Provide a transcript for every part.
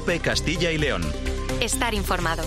COPE Castilla y León. Estar informado.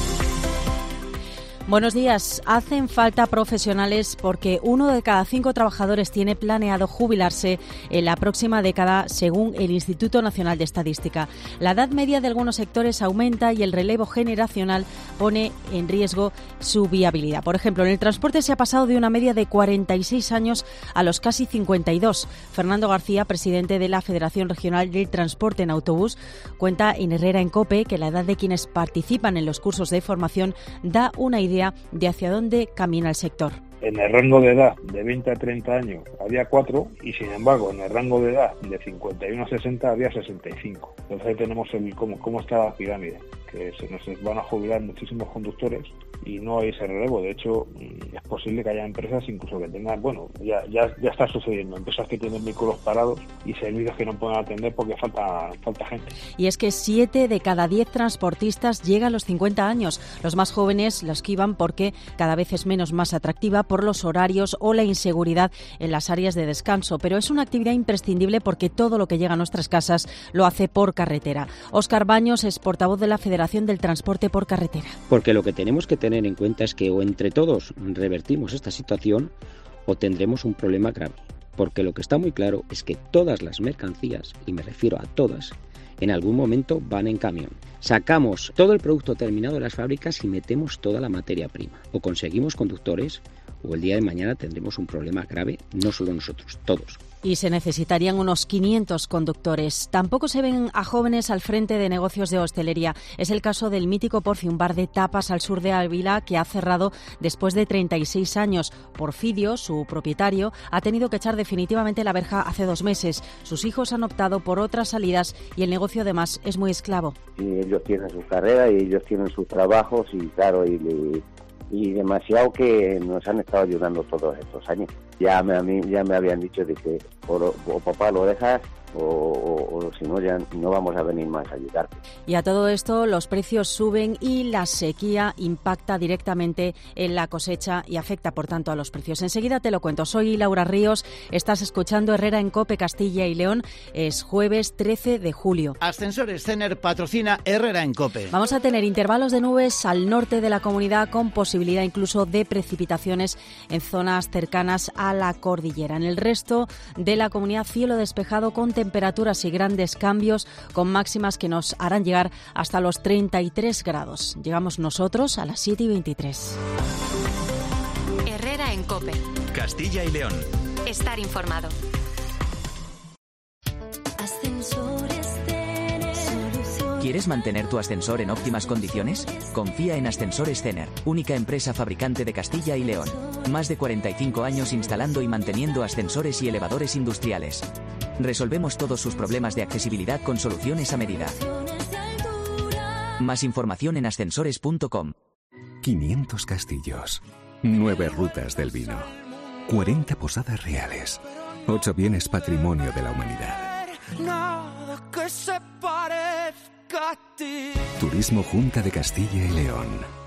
Buenos días. Hacen falta profesionales porque 1 de cada 5 trabajadores tiene planeado jubilarse en la próxima década, según el Instituto Nacional de Estadística. La edad media de algunos sectores aumenta y el relevo generacional pone en riesgo su viabilidad. Por ejemplo, en el transporte se ha pasado de una media de 46 años a los casi 52. Fernando García, presidente de la Federación Regional del Transporte en Autobús, cuenta en Herrera en COPE que la edad de quienes participan en los cursos de formación da una idea de hacia dónde camina el sector. En el rango de edad de 20 a 30 años había 4 y, sin embargo, en el rango de edad de 51 a 60 había 65. Entonces ahí tenemos cómo está la pirámide, que se nos van a jubilar muchísimos conductores y no hay ese relevo. De hecho, es posible que haya empresas incluso que tengan, ya está sucediendo, empresas que tienen vehículos parados y servicios que no pueden atender porque falta gente. Y es que 7 de cada 10 transportistas llegan a los 50 años. Los más jóvenes la esquivan porque cada vez es más atractiva por los horarios o la inseguridad en las áreas de descanso, pero es una actividad imprescindible porque todo lo que llega a nuestras casas lo hace por carretera. Óscar Baños es portavoz de la Federación del Transporte por Carretera. Porque lo que tenemos que tener en cuenta es que o entre todos revertimos esta situación o tendremos un problema grave, porque lo que está muy claro es que todas las mercancías, y me refiero a todas, en algún momento van en camión. Sacamos todo el producto terminado de las fábricas y metemos toda la materia prima. O conseguimos conductores o el día de mañana tendremos un problema grave, no solo nosotros, todos. Y se necesitarían unos 500 conductores. Tampoco se ven a jóvenes al frente de negocios de hostelería. Es el caso del mítico Porfi, un bar de tapas al sur de Ávila que ha cerrado después de 36 años. Porfidio, su propietario, ha tenido que echar definitivamente la verja hace 2 meses. Sus hijos han optado por otras salidas y el negocio además es muy esclavo. Y ellos tienen su carrera y ellos tienen sus trabajos y claro, y demasiado que nos han estado ayudando todos estos años. Ya me habían dicho de que o papá lo dejas o si no ya no vamos a venir más a ayudarte. Y a todo esto los precios suben y la sequía impacta directamente en la cosecha y afecta por tanto a los precios. Enseguida te lo cuento. Soy Laura Ríos, estás escuchando Herrera en COPE Castilla y León. Es jueves 13 de julio. Ascensores Cener patrocina Herrera en COPE. Vamos a tener intervalos de nubes al norte de la comunidad con posibilidad incluso de precipitaciones en zonas cercanas a la cordillera. En el resto de la comunidad cielo despejado con temperaturas y grandes cambios, con máximas que nos harán llegar hasta los 33 grados. Llegamos nosotros a las 7:23. Herrera en COPE. Castilla y León. Estar informado. ¿Quieres mantener tu ascensor en óptimas condiciones? Confía en Ascensores Cener, única empresa fabricante de Castilla y León. Más de 45 años instalando y manteniendo ascensores y elevadores industriales. Resolvemos todos sus problemas de accesibilidad con soluciones a medida. Más información en ascensores.com. 500 castillos, 9 rutas del vino, 40 posadas reales, 8 bienes patrimonio de la humanidad. Nada que se parezca a ti. Turismo Junta de Castilla y León.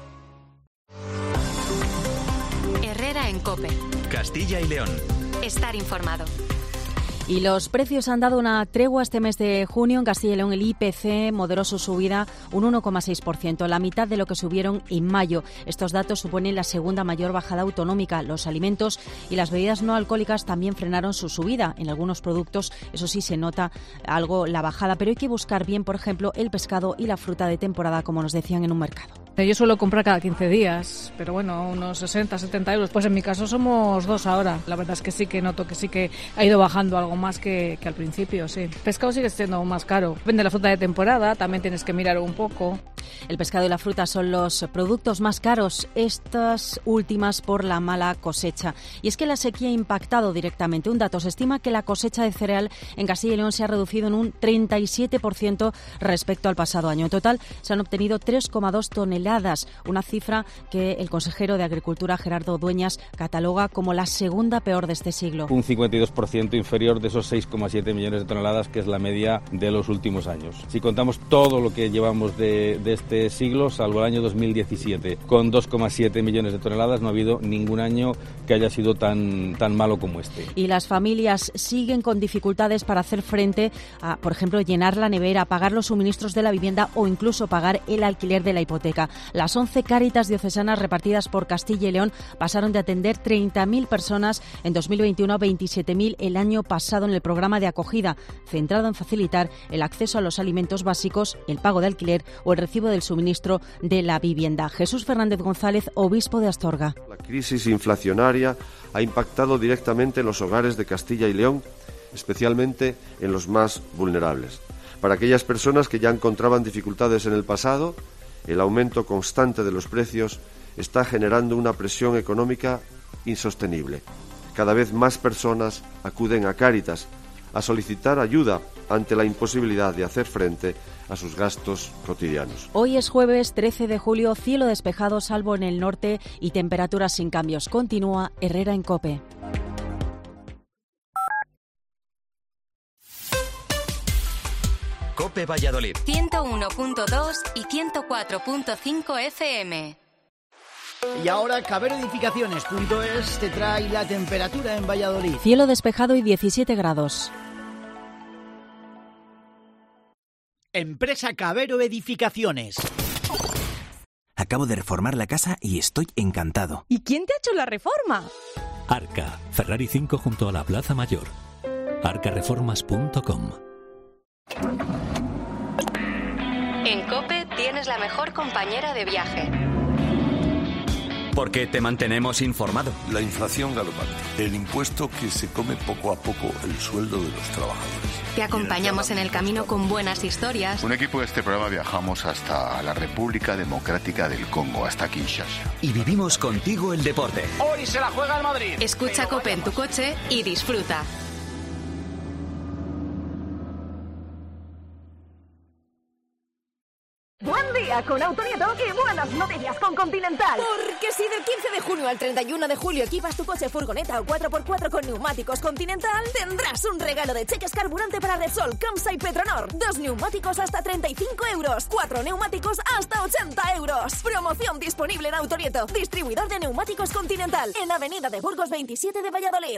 Herrera en COPE. Castilla y León. Estar informado. Y los precios han dado una tregua este mes de junio. En Castilla y León el IPC moderó su subida un 1,6%, la mitad de lo que subieron en mayo. Estos datos suponen la segunda mayor bajada autonómica. Los alimentos y las bebidas no alcohólicas también frenaron su subida. En algunos productos, eso sí, se nota algo la bajada, pero hay que buscar bien, por ejemplo, el pescado y la fruta de temporada, como nos decían en un mercado. Yo suelo comprar cada 15 días, pero bueno, unos 60, 70 euros. Pues en mi caso somos 2 ahora. La verdad es que sí que noto que sí que ha ido bajando algo más que al principio, sí. El pescado sigue siendo más caro. Depende de la fruta de temporada, también tienes que mirar un poco. El pescado y la fruta son los productos más caros, estas últimas por la mala cosecha. Y es que la sequía ha impactado directamente. Un dato, se estima que la cosecha de cereal en Castilla y León se ha reducido en un 37% respecto al pasado año. En total se han obtenido 3,2 toneladas, una cifra que el consejero de Agricultura, Gerardo Dueñas, cataloga como la segunda peor de este siglo. Un 52% inferior de esos 6,7 millones de toneladas, que es la media de los últimos años. Si contamos todo lo que llevamos de de este siglo, salvo el año 2017. Con 2,7 millones de toneladas no ha habido ningún año que haya sido tan malo como este. Y las familias siguen con dificultades para hacer frente a, por ejemplo, llenar la nevera, pagar los suministros de la vivienda o incluso pagar el alquiler de la hipoteca. Las 11 Cáritas diocesanas repartidas por Castilla y León pasaron de atender 30.000 personas en 2021 a 27.000 el año pasado en el programa de acogida, centrado en facilitar el acceso a los alimentos básicos, el pago de alquiler o el recibo del suministro de la vivienda. Jesús Fernández González, obispo de Astorga. La crisis inflacionaria ha impactado directamente en los hogares de Castilla y León, especialmente en los más vulnerables. Para aquellas personas que ya encontraban dificultades en el pasado, el aumento constante de los precios está generando una presión económica insostenible. Cada vez más personas acuden a Cáritas a solicitar ayuda ante la imposibilidad de hacer frente a sus gastos cotidianos. Hoy es jueves 13 de julio, cielo despejado salvo en el norte y temperaturas sin cambios. Continúa Herrera en COPE. COPE Valladolid. 101.2 y 104.5 FM. Y ahora caberoedificaciones.es te trae la temperatura en Valladolid. Cielo despejado y 17 grados. Empresa Cabero Edificaciones. Acabo de reformar la casa y estoy encantado. ¿Y quién te ha hecho la reforma? Arca, Ferrari 5 junto a la Plaza Mayor. arcareformas.com. En COPE tienes la mejor compañera de viaje. Porque te mantenemos informado. La inflación galopante, el impuesto que se come poco a poco el sueldo de los trabajadores. Te acompañamos en el camino con buenas historias. Un equipo de este programa viajamos hasta la República Democrática del Congo, hasta Kinshasa. Y vivimos contigo el deporte. Hoy se la juega el Madrid. Escucha COPE en tu coche y disfruta. Buen día con Autonieto y buenas noticias con Continental. Porque si del 15 de junio al 31 de julio equipas tu coche, furgoneta o 4x4 con neumáticos Continental, tendrás un regalo de cheques carburante para Repsol, Camsa y Petronor. 2 neumáticos hasta 35 euros. 4 neumáticos hasta 80 euros. Promoción disponible en Autonieto, distribuidor de neumáticos Continental, en Avenida de Burgos 27 de Valladolid.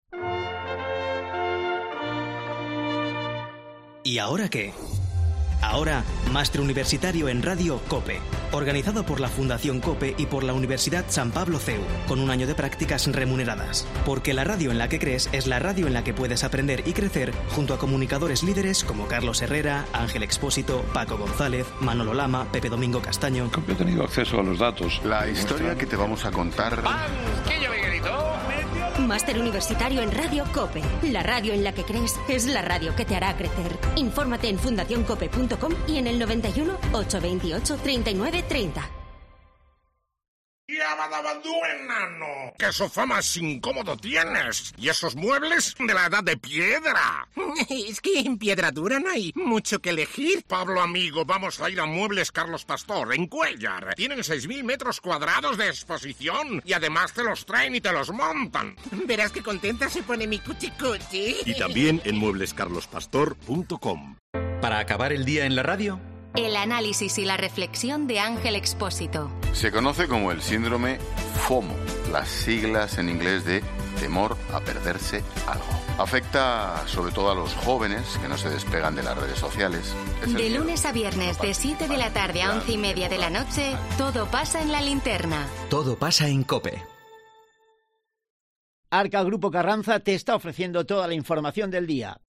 ¿Y ahora qué? Ahora, Máster Universitario en Radio COPE, organizado por la Fundación COPE y por la Universidad San Pablo CEU, con un año de prácticas remuneradas. Porque la radio en la que crees es la radio en la que puedes aprender y crecer junto a comunicadores líderes como Carlos Herrera, Ángel Expósito, Paco González, Manolo Lama, Pepe Domingo Castaño. Yo he tenido acceso a los datos. La historia que te vamos a contar... ¡Banquillo, Miguelito! Máster Universitario en Radio COPE. La radio en la que crees es la radio que te hará crecer. Infórmate en fundacioncope.com y en el 91 828 39 30. ¡Yabadabadú, enano! ¡Qué sofá más incómodo tienes! ¿Y esos muebles de la edad de piedra? Es que en piedra dura no hay mucho que elegir. Pablo, amigo, vamos a ir a Muebles Carlos Pastor, en Cuéllar. Tienen 6.000 metros cuadrados de exposición y además te los traen y te los montan. Verás qué contenta se pone mi cuchicuchi. Y también en mueblescarlospastor.com. Para acabar el día en la radio... El análisis y la reflexión de Ángel Expósito. Se conoce como el síndrome FOMO, las siglas en inglés de temor a perderse algo. Afecta sobre todo a los jóvenes que no se despegan de las redes sociales. De lunes a viernes, de 7 de la tarde a 11:30 de la noche, todo pasa en la linterna. Todo pasa en COPE. Arca Grupo Carranza te está ofreciendo toda la información del día.